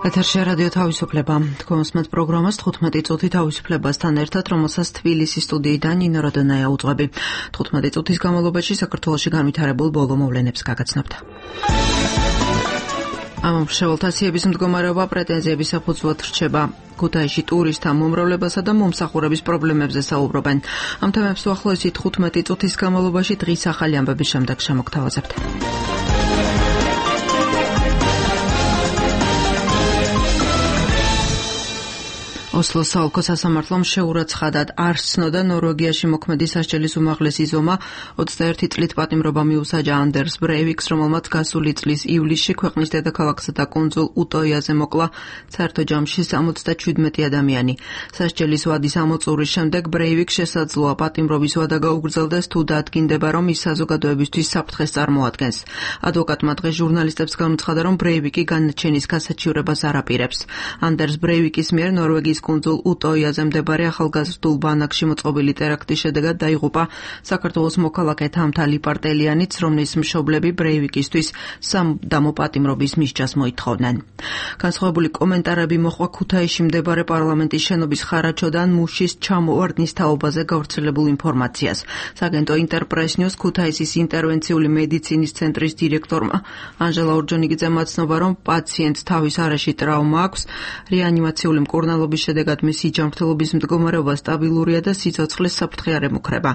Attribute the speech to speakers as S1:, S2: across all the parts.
S1: ეთერში რადიო თავისუფლება. თქვენ უსმენთ პროგრამას 15 წუთი თავისუფლებასთან ერთად, რომელსაც თბილისის სტუდიიდან ნინო როდონაია უძღვები. 15 წუთის განმავლობაში საქართველოში განვითარებულ ბოლო მოვლენებს გაგაცნობთ. ამომრჩეველთა სიების მდგომარეობა პრეტენზიების საფუძვლად რჩება. ქუთაისში ტურისტთა მომრავლებასა და მომსახურების პრობლემებზე საუბრობენ. ამ თემებს უახლოესი 15 წუთის განმავლობაში დღის ახალი ამბების შემდეგ შემოგთავაზებთ. ოსლოს საოლქო სასამართლომ შეურაცხადად არ სცნოდა ნორვეგიაში მოქმედი სასჯელის უმაღლესი ზომა 21 წლით პატიმრობა მიუსაჯა ანდერს ბრეივიკს, რომელმაც გასული წლის ივლისში ქვეყნის დედაქალაქსა და კუნძულ უტოიაზე მოკლა საერთო ჯამში 77 ადამიანი. სასჯელის ვადის ამოწურის შემდეგ ბრეივიკს შესაძლოა პატიმრობის ვადა გაუგრძელდეს თუ დადგინდება, რომ ის საზოგადოებისთვის საფრთხეს წარმოადგენს. ადვოკატმა დღეს ჟურნალისტებს განუცხადა, რომ ბრეივიკი განაჩენის გასაჩივრებას არ აპირებს. ანდერს ბრეივიკის მიერ ნორვეგიის კუნძულ უტოიაზე მდებარე ახალგაზრდულ ბანაკში მოწყობილი ტერაქტის შედეგად დაიღუპა საქართველოს მოქალაქე თამთალი პარტელიანიც, რომლის მშობლები ბრეივიკისთვის სამუდამო პატიმრობის მისჯას მოითხოვდნენ. განსხვავებული კომენტარები მოჰყვა ქუთაისში მდებარე პარლამენტის შენობის ხარაჩოდან მუშის ჩამოვარდნის თაობაზე გავრცელებულ ინფორმაციას. სააგენტო ინტერპრეს-ნიუს ქუთაისის ინტერვენციული მედიცინის ცენტრის დირექტორმა ანჟელა ორჯონიგიძემაცნობა, რომ პაციენტს თავის არეში ტრავმა აქვს, რეანიმაციული მკურნალობის შედეგად მისი ჯანმრთელობის მდგომარეობა სტაბილურია და სიცოცხლის საფრთხე არ ემუქრება.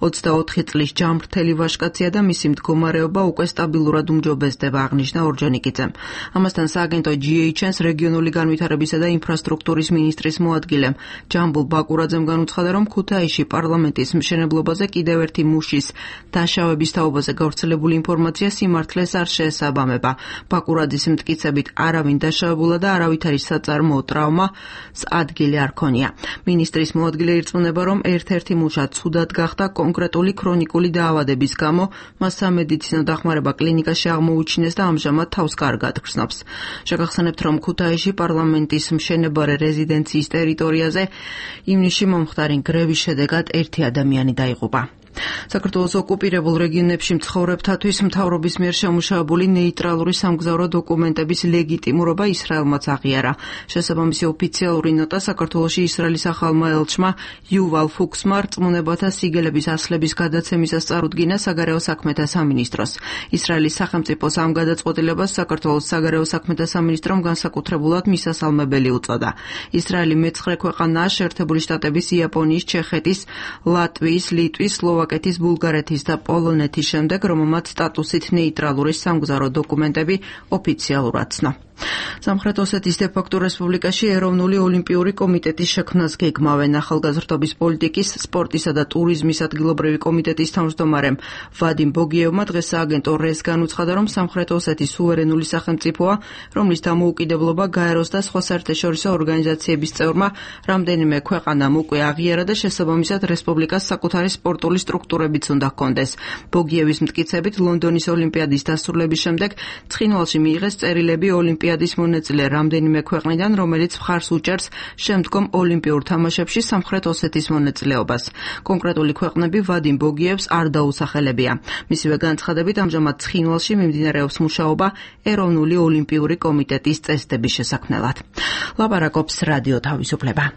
S1: 24 წლის ჯანმრთელი ვაჟკაცია და მისი მდგომარეობა უკვე სტაბილურად უმჯობესდება, აღნიშნა ორჯონიკიძემ. ამასთან სააგენტო GHN-ს რეგიონული განვითარებისა და ინფრასტრუქტურის მინისტრის მოადგილემ ჯამბულ ბაკურაძემ განუცხადა, რომ ქუთაისში პარლამენტის მშენებლობაზე კიდევ ერთი მუშის დაშავების თაობაზე გავრცელებული ინფორმაცია სიმართლეს არ შეესაბამება. ბაკურაძის მტკიცებით არავინ დაშავებულა და არავითარი საწარმოო ტრავმა ადგილი არ ქონია. მინისტრის მოადგილე ირწმუნება, რომ ერთ-ერთი მუშა ცუდად გახდა კონკრეტული ქრონიკული დაავადების გამო, მას სამედიცინო დახმარება კლინიკაში აღმოუჩინეს და ამჟამად თავს კარგად გრძნობს. შეგახსენებთ, რომ ქუთაისში პარლამენტის მშენებარე რეზიდენციის ტერიტორიაზე ივნისში მომხდარი გრევის შედეგად ერთი ადამიანი დაიღუპა. საქართველოს ოკუპირებულ რეგიონებში მცხოვრებთათვის მთავრობის მიერ შემუშავებული ნეიტრალური სამგზავრო დოკუმენტების ლეგიტიმურობა ისრაელმაც აღიარა. შესაბამისი ოფიციალური ნოტა საქართველოში ისრაელის ახალმა ელჩმა იუვალ ფუქსმა რწმუნებათა სიგელების ასლების გადაცემისას წარუდგინა საგარეო საქმეთა სამინისტროს. ისრაელის სახელმწიფოს ამ გადაწყვეტილებას საქართველოს საგარეო საქმეთა სამინისტრომ განსაკუთრებულად მისასალმებელი უწოდა. ისრაელი მეცხრე ქვეყანაა შეერთებული შტატების, იაპონიის, ჩეხეთის, ლატვიის, ლიტვის, სლოვაკეთის, ბულგარეთის და პოლონეთის შემდეგ, რომელმაც სტატუსით ნეიტრალური სამგზავრო დოკუმენტები ოფიციალურად ცნო. სამხრეთ ოსეთის დე-ფაქტო რესპუბლიკაში ეროვნული ოლიმპიური კომიტეტის შექმნას გეგმავენ. ახალგაზრდობის პოლიტიკის, სპორტისა და ტურიზმის ადგილობრივი კომიტეტის თავმჯდომარემ ვადიმ ბოგიევმა დღეს სააგენტო რეს განუცხადა, რომ სამხრეთ ოსეთის სუვერენული სახელმწიფოა, რომლის დამოუკიდებლობა გაეროს და სხვა საერთაშორისო ორგანიზაციების წევრმა რამდენიმე ქვეყანამ უკვე აღიარა და შესაბამისად რესპუბლიკას საკუთარი სპორტული სტრუქტურებიც უნდა ჰქონდეს. ბოგიევის მტკიცებით, ლონდონის ოლიმპიადის დასრულების შემდეგ ცხინვალში მიიღეს წერილები ოლიმპიადის მონაწილე რამდენიმე ქვეყნიდან, რომელიც მხარს უჭერს შემდგომ ოლიმპიურ თამაშებში სამხრეთ ოსეთის მონაწილეობას. კონკრეტული ქვეყნები ვადიმ ბოგიევს არ დაუსახელებია. მისივე განცხადებით, ამჟამად ცხინვალში მიმდინარეობს მუშაობა ეროვნული ოლიმპიური კომიტეტის წესდების შესაქმნელად. ლაპარაკობს რადიო თავისუფლება.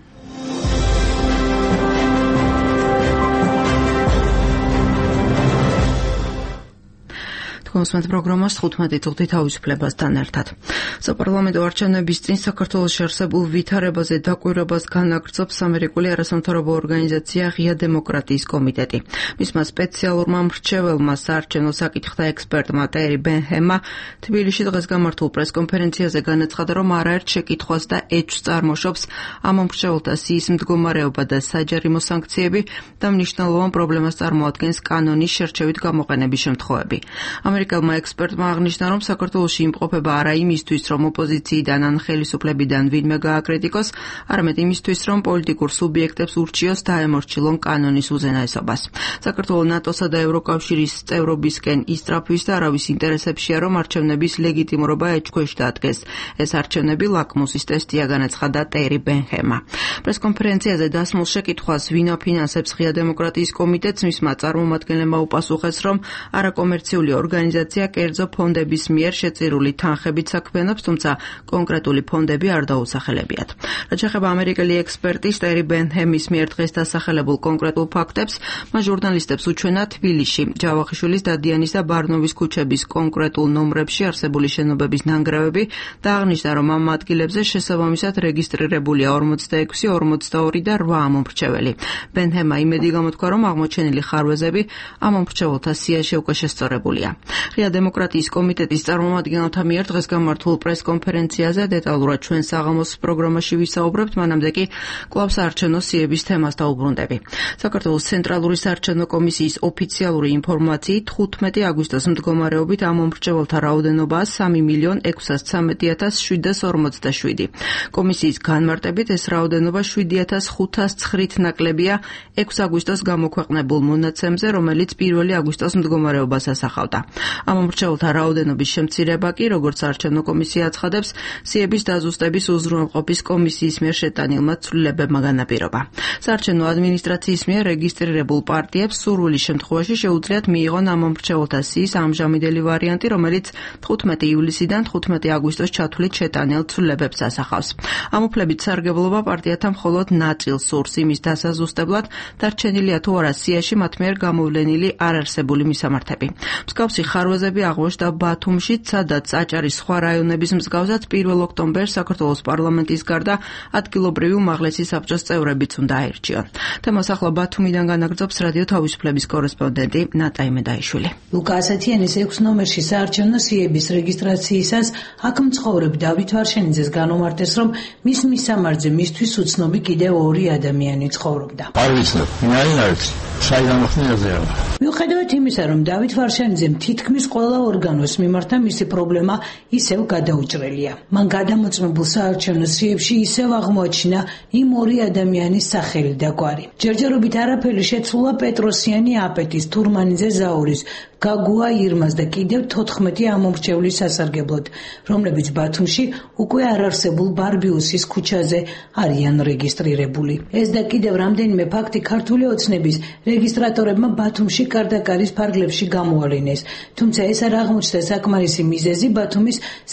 S1: თქვენს პროგრამას 15 წუთი თავისუფლებასთან ერთად. საპარლამენტო არჩევნების წინ საქართველოში არსებულ ვითარებაზე დაკვირვებას განაგრძობს ამერიკული არასამთავრობო ორგანიზაცია ღია დემოკრატიის კომიტეტი. მისმა სპეციალურმა მრჩეველმა საარჩევნო საკითხთა ექსპერტმა ტერი ბენჰემმა თბილისში დღეს გამართულ პრესკონფერენციაზე განაცხადა, რომ არაერთ შეკითხვას და ეჭვს წარმოშობს ამომრჩეველთა სიის მდგომარეობა და საჯარიმო სანქციები და მნიშვნელოვან პრობლემას წარმოადგენს კანონის შერჩევით გამოყენების შემთხვევები. ამერიკელმა ექსპერტმა აღნიშნა, რომ საქართველოში იმყოფება არა იმისთვის, რომ ოპოზიციიდან ან ხელისუფლებიდან ვინმე გააკრიტიკოს, არამედ იმისთვის, რომ პოლიტიკურ სუბიექტებს ურჩიოს დაემორჩილონ კანონის უზენაესობას. საქართველო ნატოსა და ევროკავშირის წევრობისკენ ისწრაფვის და არავის ინტერესებშია, რომ არჩევნების ლეგიტიმურობა ეჭქვეშ დადგეს. ეს არჩევნები ლაკმუსის ტესტია, განაცხადა ტერი ბენჰემმა. პრესკონფერენციაზე დასმულ შეკითხვას, ვინ აფინანსებს ღია დემოკრატიის კომიტეტს, მისმა წარმომადგენლებმა უპასუხეს, რომ არაკომერციული ორგანიზაცია ორგანიზაცია კერძო ფონდების მიერ შეწირული თანხებით საქმიანობს, თუმცა კონკრეტული ფონდები არ დაუსახელებიათ. რაც შეეხება ამერიკელი ექსპერტის ტერი ბენჰემის მიერ დღეს დასახელებულ კონკრეტულ ფაქტებს, მას ჟურნალისტებს უჩვენა თბილისში, ჯავახიშვილის, დადიანის და ბარნოვის ქუჩების კონკრეტულ ნომრებში არსებული შენობების ნანგრევები და აღნიშნა, რომ ამ ადგილებზე შესაბამისად რეგისტრირებულია 46, 42 და 8 ამომრჩეველი. ბენჰემა იმედი გამოთქვა, რომ აღმოჩენილი ხარვეზები ამ მომრჩეველთა სიაში უკვე შესწორებულია. ღია დემოკრატიის კომიტეტის წარმომადგენელთა მიერ დღეს გამართულ პრესკონფერენციაზე დეტალურად ჩვენ საღამოს პროგრამაში ვისაუბრებთ, მანამდე კი კვლავ საარჩევნო სიების თემას დაუბრუნდები. საქართველოს ცენტრალური საარჩევნო კომისიის ოფიციალური ინფორმაციით 15 აგვისტოს მდგომარეობით ამ მომრჩეველთა რაოდენობაა 3,613,747. კომისიის განმარტებით ეს რაოდენობა 7,509-ით ნაკლებია 6 აგვისტოს გამოქვეყნებულ მონაცემზე, რომელიც 1 აგვისტოს მდგომარეობას ასახავდა. ამ მომრჩეველთა რაოდენობის შემცირება კი, როგორც საარჩევნო კომისია აცხადებს, სიების დაზუსტების უზრუნველყოფის კომისიის მიერ შეტანილმა ცვლილებებმა განაპირობა. საარჩევნო ადმინისტრაციის მიერ რეგისტრირებულ პარტიებს სურვილის შემთხვევაში შეუძლიათ მიიღონ ამ მომრჩეველთა სიის ამჟამინდელი ვარიანტი, რომელიც 15 ივლისიდან 15 აგვისტოს ჩათვლით შეტანილ ცვლილებებს ასახავს. ამ უფლებით სარგებლობა პარტიათა მხოლოდ ნაწილს სურს იმის დასაზუსტებლად, დარჩენილია თუ არა სიაში მათ მიერ გამოვლენილი არარსებული მისამართები. მსგავსი ხარვეზები აღმოჩნდა ბათუმშიც, სადაც აჭარის სხვა რაიონების მსგავსად 1 ოქტომბერს საქართველოს პარლამენტის გარდა ადგილობრივი უმაღლესი საბჭოს წევრებიც უნდა აირჩიონ. თემას ახლა ბათუმიდან განაგრძობს რადიო თავისუფლების კორესპონდენტი ნატაი მედაიშვილი.
S2: ლუკა ასათიანის 6 ნომერში საარჩევნო სიების რეგისტრაციისას აქ მცხოვრებ დავით ვარშენიძეს განუმარტეს, რომ მის მისამართზე მისთვის უცნობი კიდევ 2 ადამიანი ცხოვრობდა.
S3: არ ვიცნობ, ვინ არის? საიდან მოხდინაზე?
S2: მიუხედავად იმისა, რომ დავით ვარშენიძემ თითქმის ყველა ორგანოს მიმართა მისი პრობლემა ისევ გადაუჭრელია. მან გადამოწმებულ საარჩევნო სიებში ისევ აღმოაჩინა იმ 2 ადამიანის სახელი და გვარი. ჯერჯერობით არაფერი შეცვლა პეტროსიანი აპეტის, თურმანიძე ზაურის, გაგუა ირმას და კიდევ 14 ამომრჩევლის სასარგებლოდ, რომლებიც ბათუმში უკვე არარსებულ ბარბიუსის ქუჩაზე არიან რეგისტრირებული. ეს და კიდევ რამდენიმე ფაქტი ქართული ოცნების რეგისტრატორებმა ბათუმში კარდაკარის ფარგლებში გამოავლინეს, თუმცა ეს არ აღმოჩნდა საკმარისი მიზეზი ბათუმის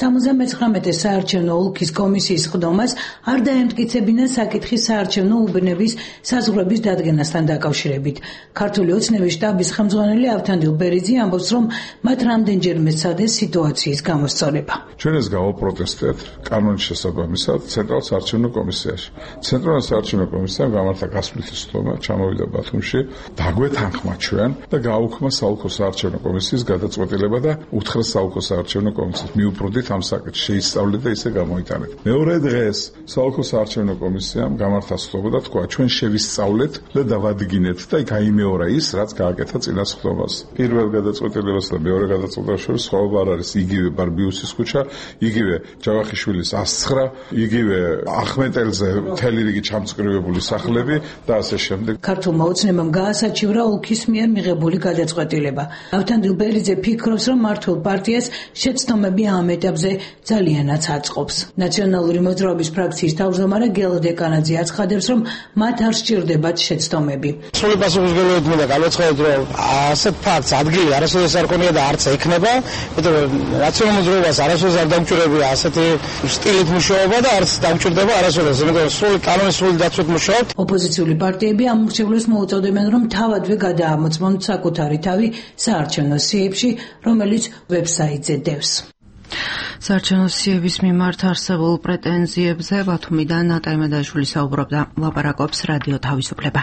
S2: 79 საარჩევნო ოლქის კომისიის ხდომას არ დაემტკიცებინა საკითხი საარჩევნო უბნების საზღვრების დადგენასთან დაკავშირებით. ქართული ოცნების შტაბის ხელმძღვანელი ავთანდილ ბერიძე ამბობს, რომ მათ რამდენჯერმე სცადეს სიტუაციის გამოსწორება.
S4: ჩვენ ეს გავაპროტესტეთ კანონის შესაბამისად ცენტრალურ საარჩევნო კომისიაში. ცენტრალურ საარჩევნო კომისიამ გამართა გასვლითი სხდომა, ჩამოვიდა ბათუმში, დაგვეთანხმა ჩვენ და გააუქმა საოლქო საარჩევნო კომისიის გადაწყვეტილება და უთხრა საოლქო საარჩევნო კომისიას მიუბრუნდით ამ საკითხს, შეისწავლეთ და ისე გამოიტანეთ. მეორე დღეს საოლქო საარჩევნო კომისიამ გამართა სხდომა და თქვა, ჩვენ შევისწავლეთ და დავადგინეთ და გაიმეორა ის, რაც გააკეთა წინა სხდომას. პირველ გადაწყვეტილებას და მეორე გადაწყვეტილებას შორის სხვაობა არ არის. იგივე ბარბიუსის ქუჩა, იგივე ჯავახიშვილის 109, იგივე ახმეტელზე მთელი რიგი ჩამწკრივებული სახლები და ასე შემდეგ.
S2: ქართულმა ოცნებამ გაასაჩივრა ოლქის მიერ მიღებული გადაწყვეტილება. ავთანდილ ბერიძე ფიქრობს, რომ მართულ პარტიას შეცდომები ამ ეტაპზე ძალიანაც აწყობს. ნაციონალური მოძრაობის ფრაქციის თავმჯდომარე გელო დეკანაძე აცხადებს, რომ მათ არ სჭირდებათ შეცდომები.
S3: სრული პასუხისმგებლობით მინდა გავაცხადოთ, რომ ასეთ ფაქტს ადგილი არასოდეს არ ქონია და არც ექნება, იმიტომ რომ ნაციონალურ მოძრაობას არასოდეს არ დამჭირებია ასეთი სტილით მუშაობა და არც დამჭირდება არასოდეს, იმიტომ რომ სრული კანონის სრული დაცვით მუშაობთ.
S2: ოპოზიციური პარტიები ამ მრჩევლებს მოუწოდებენ, რომ თავადვე გადაამოწმონ საკუთარი თავი საარჩევნო სიებში, რომელიც ვებსაიტზე დევს.
S1: საარჩევნო სიების მიმართ არსებულ პრეტენზიებზე ბათუმიდან ნატაი მედაიშვილი საუბრობდა. ლაპარაკობს რადიო თავისუფლება.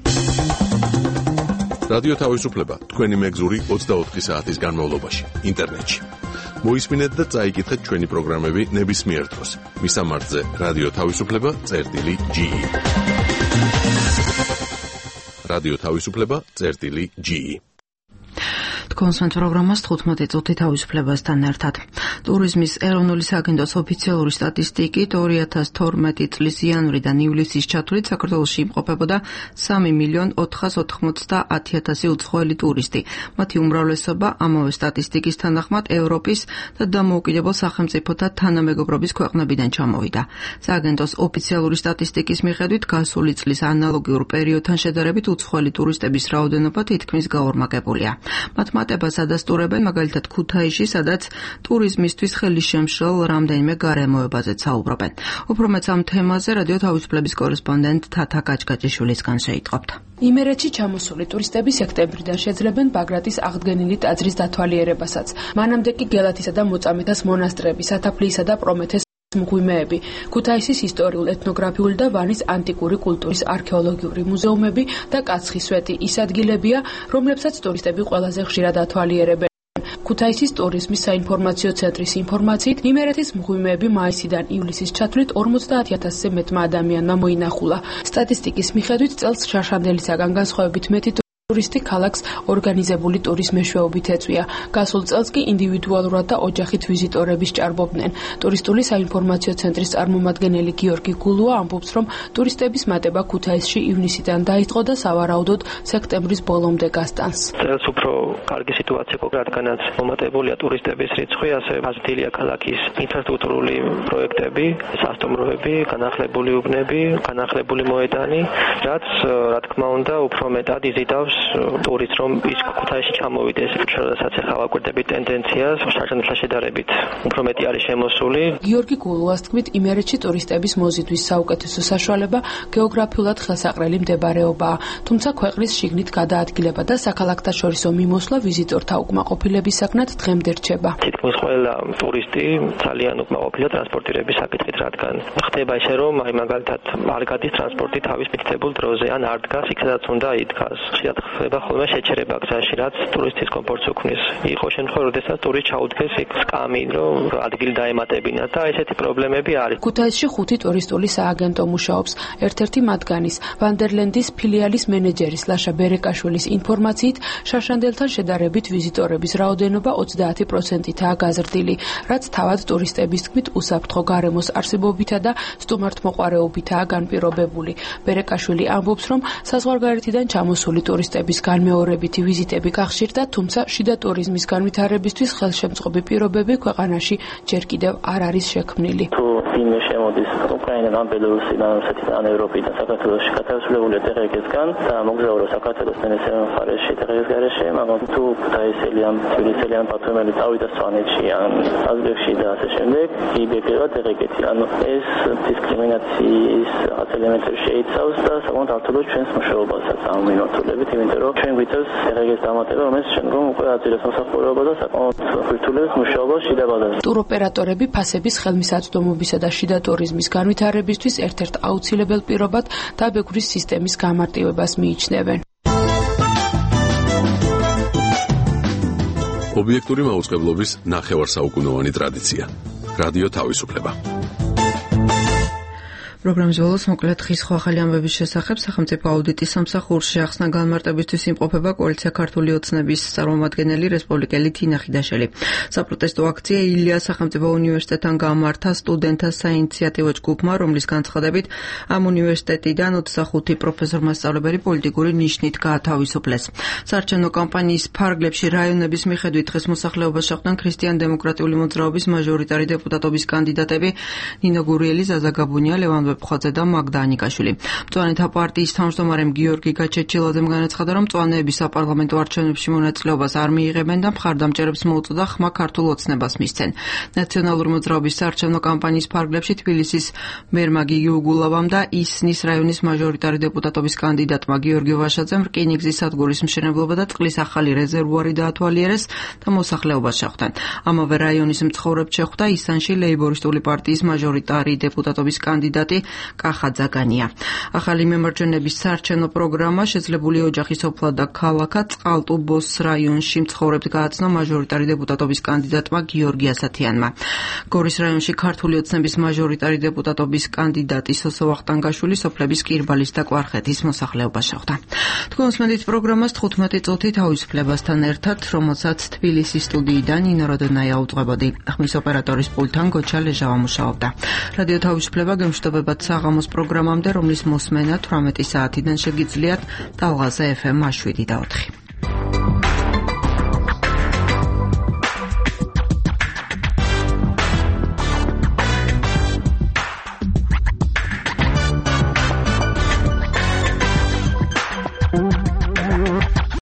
S5: რადიო თავისუფლება თქვენი მეგზური 24 საათის განმავლობაში ინტერნეტში. მოისმინეთ და წაიკითხეთ ჩვენი პროგრამები ნებისმიერ დროს. მისამართზე რადიო თავისუფლება.ge. რადიო თავისუფლება.ge.
S1: კონსვენთ პროგრამას 15 წუთი თავისუფლებასთან ერთად. ტურიზმის ეროვნული სააგენტოს ოფიციალური სტატისტიკით 2012 წლის იანვრიდან ივლისის ჩათვლით საქართველოში იმყოფებოდა 3.490.000 უცხოელი ტურისტი. მათი უმრავლესობა ამავე სტატისტიკის თანახმად ევროპის და დამოუკიდებელ სახელმწიფოთა თანამეგობრობის ქვეყნებიდან ჩამოვიდა. სააგენტოს ოფიციალური სტატისტიკის მიხედვით გასული წლის ანალოგიურ პერიოდთან შედარებით უცხოელი ტურისტების რაოდენობა თითქმის გაორმაგებულია. მათ წარმატებას ადასტურებენ, მაგალითად ქუთაისში, სადაც ტურიზმისთვის ხელისშემშლ რამდენიმე გარემოებაზეც საუბრობენ. უფრო მეც ამ თემაზე რადიო თავისუფლების კორესპონდენტ თათა კაჭკაჭიშვილისგან შეიტყობთ.
S6: იმერეთში ჩამოსული ტურისტები სექტემბრიდან შეძლებენ ბაგრატის აღდგენილი ტაძრის დათვალიერებასაც. მანამდე კი გელათისა და მოწამეთას მონასტრები, სათაფლიისა და პრომეთეს მღვიმეები, ქუთაისის ისტორიულ-ეთნოგრაფიული და ვანის ანტიკური კულტურის არქეოლოგიური მუზეუმები და კაცხისვეტი ის ადგილებია, რომლებსაც ტურისტები ყველაზე ხშირად ათვალიერებენ. ქუთაისის ტურიზმის საინფორმაციო ცენტრის ინფორმაციით, იმერეთის მღვიმეები მაისიდან ივლისის ჩათვლით 50,000-ზე მეტმა ადამიანმა მოინახულა. სტატისტიკის მიხედვით წელს შარშანდელისაგან განსხვავებით მეტი ტურისტი ქალაქს ორგანიზებული ტურის მეშვეობით ეწვია. გასულ წელს კი ინდივიდუალურად და ოჯახით ვიზიტორების ჭარბობდნენ. ტურისტული საინფორმაციო ცენტრის წარმომადგენელი გიორგი გულუა ამბობს, რომ ტურისტების მატება ქუთაისში ივნისიდან დაიწყო და სავარაუდოდ სექტემბრის ბოლომდე გასტანს.
S7: წელს უფრო კარგი სიტუაცია გქონდა, რადგანაც მომატებულია ტურისტების რიცხვი, ასე გაზრდილია ქალაქის ინფრასტრუქტურული პროექტები, სასტუმროები, განახლებული უბნები, განახლებული მოედანი, რაც რა თქმა უნდა უფრო მეტად იზიდავს ტურისტ, რომ ის ქუთაისში ჩამოვიდეს. შესაძლოა ახალაკვირდების ტენდენციას შარშანდელთან შედარებით უფრო მეტი არის შემოსული.
S6: გიორგი გულუას თქმით, იმერეთში ტურისტების მოზიდვის საუკეთესო საშუალება გეოგრაფიულად ხელსაყრელი მდებარეობაა, თუმცა ქვეყნის შიგნით გადაადგილება და საქალაქთაშორისო მიმოსვლა ვიზიტორთა უკმაყოფილების საკნად დღემდე რჩება.
S7: თითქმის ყველა ტურისტი ძალიან უკმაყოფილია ტრანსპორტირების საკითხით, რადგან ხდება ისე, რომ მაგალითად არ გადის ტრანსპორტი თავის მითითებულ დროზე, ან არ დგას იქ, სადაც უნდა იდგას. ხდება ხოლმე შეჩერება გზაში, რაც ტურისტის კომფორტს უქმნის. იყო შემთხვევა, როდესაც ტურისტი ჩაუდგეს იქ სკამი, რომ ადგილი დაემატებინა და ესეთი პრობლემები არის.
S6: ქუთაისში 5 ტურისტული სააგენტო მუშაობს. ერთ-ერთი მათგანის ვანდერლენდის ფილიალის მენეჯერის ლაშა ბერეკაშვილის ინფორმაციით, შარშანდელთან შედარებით ვიზიტორების რაოდენობა 30%-ითაა გაზრდილი, რაც თავად ტურისტების თქმით უსაფრთხო გარემოს არსებობითა და სტუმართმოყვარეობითაა განპირობებული. ბერეკაშვილი ამბობს, რომ საზღვარგარეთიდან ჩამოსული ტურისტების განმეორებითი ვიზიტები გახშირდა, თუმცა შიდა ტურიზმის განვითარებისთვის ხელშემწყობი პირობები ქვეყანაში ჯერ კიდევ არ არის შექმნილი.
S8: თუ ვინმე შემოდის უკრაინიდან, ბელორუსიდან, რუსეთიდან, ევროპიდან საქართველოში გათავისუფლებული ტერიტორიისგან და მოგზაურობს საქართველოს მენესწრე მხარეში ტერიტორიის გარეშე, მაგრამ თუ ქუთაისელი ან თბილისელი ან ბათუმელი წავიდა სვანეთში ან აზბეკში და ასე შემდეგ, იბეგება ტერიტორიეთი. ანუ ეს დისკრიმინაციის ელემენტები შეიცავს და საკმაოდ ართულებს ჩვენს მუშაობასაც ამ მიმართულებით, იმიტომ რომ ჩვენ გვიწევს ტერიტორიის დამატება, რომელიც შემდგომ უკვე აწილებს მოსახლეობა და საკმაოდ ვირტუალურ მუშაობას შიდა ბაზარზე.
S6: ტუროპერატორები ფასების ხელმისაწვდომობისა და შიდა ტურიზმის განვითარებისთვის ერთ-ერთ აუცილებელ პირობად დაბეგვრის სისტემის გამარტივებას მიიჩნევენ.
S5: ობიექტური მაუწყებლობის ნახევარსაუკუნოვანი ტრადიცია. რადიო თავისუფლება.
S1: პროგრამის ბოლოს მოკლედ ხის ახალი ამბების შესახებ სახელმწიფო აუდიტის სამსახურში ახსნა განმარტებისთვის იმყოფება კოალიცია ქართული ოცნების წარმომადგენელი რესპუბლიკელი თინა ხიდაშელი. საპროტესტო აქცია ილია სახელმწიფო უნივერსიტეტთან გამართა სტუდენტთა საინიციატივო ჯგუფმა, რომლის განცხადებით ამ უნივერსიტეტიდან 25 პროფესორ-მასწავლებელი პოლიტიკური ნიშნით გაათავისუფლეს. საარჩევნო კამპანიის ფარგლებში რაიონების მიხედვით დღეს მოსახლეობას შეხვდნენ ქრისტიან-დემოკრატიული მოძრაობის მაჟორიტარი დეპუტატობის კანდიდატები ნინო გურიელი, ზაზა გაბუნია, ლევან ხოძე და მაგდა ანიკაშვილი. მწვანეთა პარტიის თავმჯდომარემ გიორგი გაჩეჩილაძემ განაცხადა, რომ მწვანეები საპარლამენტო არჩევნებში მონაწილეობას არ მიიღებენ და მხარდამჭერებს მოუწოდა ხმა ქართულ ოცნებას მისცენ. ნაციონალური მოძრაობის საარჩევნო კამპანიის ფარგლებში თბილისის მერმა გიგი უგულავამ და ისნის რაიონის მაჟორიტარი დეპუტატობის კანდიდატმა გიორგი ვაშაძემ რკინიგზის სადგურის მშენებლობა და წყლის ახალი რეზერვუარი დაათვალიერეს და მოსახლეობას შეხვდნენ. ამავე რაიონის მცხოვრებს შეხვდა ისანში ლეიბორისტული პარტიის მაჟორიტარი დეპუტატობის კანდიდატი კახა ძაგანია. ახალი მემარჯვენების საარჩევნო პროგრამა შეძლებული ოჯახის ოფლა და ქალაქა წყალტუბოს რაიონში მცხოვრებთ გააცნო მაჟორიტარი დეპუტატობის კანდიდატმა გიორგი ასათიანმა. გორის რაიონში ქართული ოცნების მაჟორიტარი დეპუტატობის კანდიდატი სოსო ვახტანგაშვილი სოფლების კირბალის და კვარხეთის მოსახლეობას შეხვდა. თქვენ უსმენთ პროგრამას 15 წუთი თავისუფლებასთან ერთად, რომელსაც თბილისის სტუდიიდან ნინო როდონაია უძღვებოდი. ხმის ოპერატორის პულტთან გოჩა ლეჟავა მუშაობდა. რადიო თავისუფლება გემშვიდობებათ საღამოს პროგრამამდე, რომლის მოსმენა 18 საათიდან შეგიძლიათ ტალღაზე FM 7 და 4.